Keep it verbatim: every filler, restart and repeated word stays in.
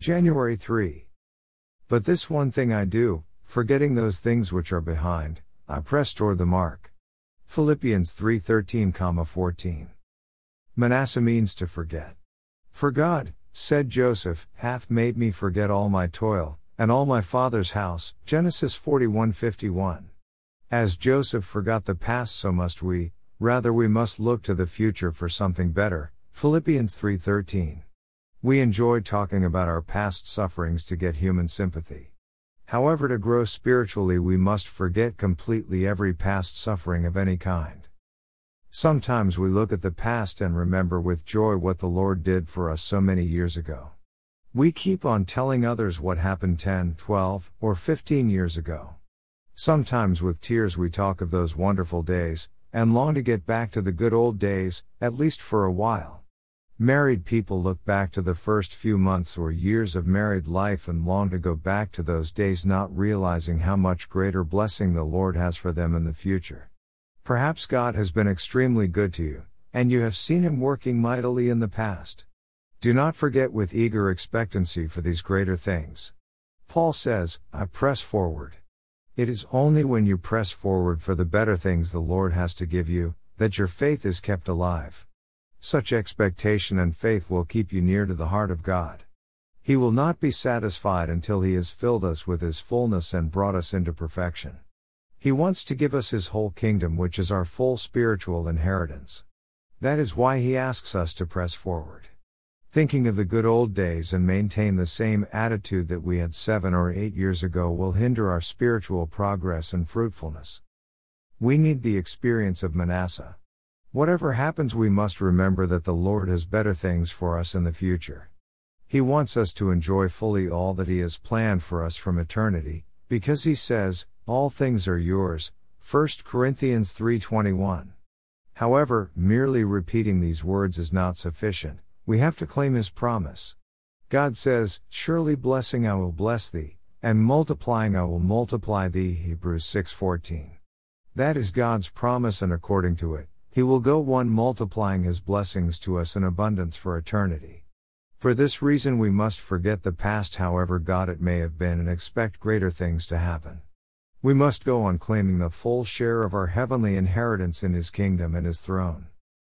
January third. But this one thing I do, forgetting those things which are behind, I press toward the mark. Philippians three thirteen, fourteen. Manasseh means to forget. For God, said Joseph, hath made me forget all my toil, and all my father's house, Genesis forty-one fifty-one. As Joseph forgot the past, so must we, rather we must look to the future for something better, Philippians three thirteen. We enjoy talking about our past sufferings to get human sympathy. However, to grow spiritually we must forget completely every past suffering of any kind. Sometimes we look at the past and remember with joy what the Lord did for us so many years ago. We keep on telling others what happened ten, twelve, or fifteen years ago. Sometimes with tears we talk of those wonderful days, and long to get back to the good old days, at least for a while. Married people look back to the first few months or years of married life and long to go back to those days, not realizing how much greater blessing the Lord has for them in the future. Perhaps God has been extremely good to you, and you have seen Him working mightily in the past. Do not forget with eager expectancy for these greater things. Paul says, I press forward. It is only when you press forward for the better things the Lord has to give you, that your faith is kept alive. Such expectation and faith will keep you near to the heart of God. He will not be satisfied until He has filled us with His fullness and brought us into perfection. He wants to give us His whole kingdom, which is our full spiritual inheritance. That is why He asks us to press forward. Thinking of the good old days and maintain the same attitude that we had seven or eight years ago will hinder our spiritual progress and fruitfulness. We need the experience of Manasseh. Whatever happens, we must remember that the Lord has better things for us in the future. He wants us to enjoy fully all that He has planned for us from eternity, because He says, all things are yours, First Corinthians three twenty-one. However, merely repeating these words is not sufficient. We have to claim His promise. God says, surely blessing I will bless thee, and multiplying I will multiply thee, Hebrews six fourteen. That is God's promise, and according to it, He will go on multiplying His blessings to us in abundance for eternity. For this reason we must forget the past, however God it may have been, and expect greater things to happen. We must go on claiming the full share of our heavenly inheritance in His kingdom and His throne.